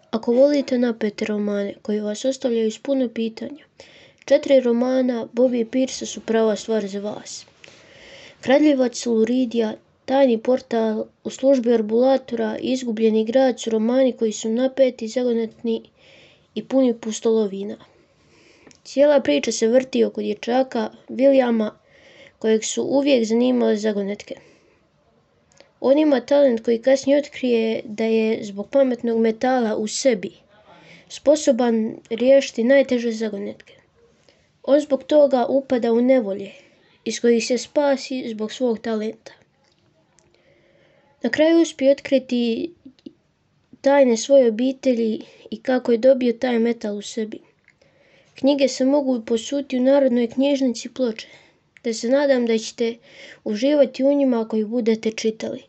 Ako volite napete romane koji vas ostavljaju s puno pitanja, 4 romana Bobby Pearsa su prava stvar za vas. Kradljivac Luridija, Tajni portal, U službi Arbulatora i Izgubljeni grad su romani koji su napeti, zagonetni i puni pustolovina. Cijela priča se vrti oko dječaka Williama, kojeg su uvijek zanimale zagonetke. On ima talent koji kasnije otkrije da je zbog pametnog metala u sebi sposoban riješiti najteže zagonetke. On zbog toga upada u nevolje, iz kojih se spasi zbog svog talenta. Na kraju uspije otkriti tajne svoje obitelji i kako je dobio taj metal u sebi. Knjige se mogu posuditi u Narodnoj knjižnici Ploče, te se nadam da ćete uživati u njima ako ih budete čitali.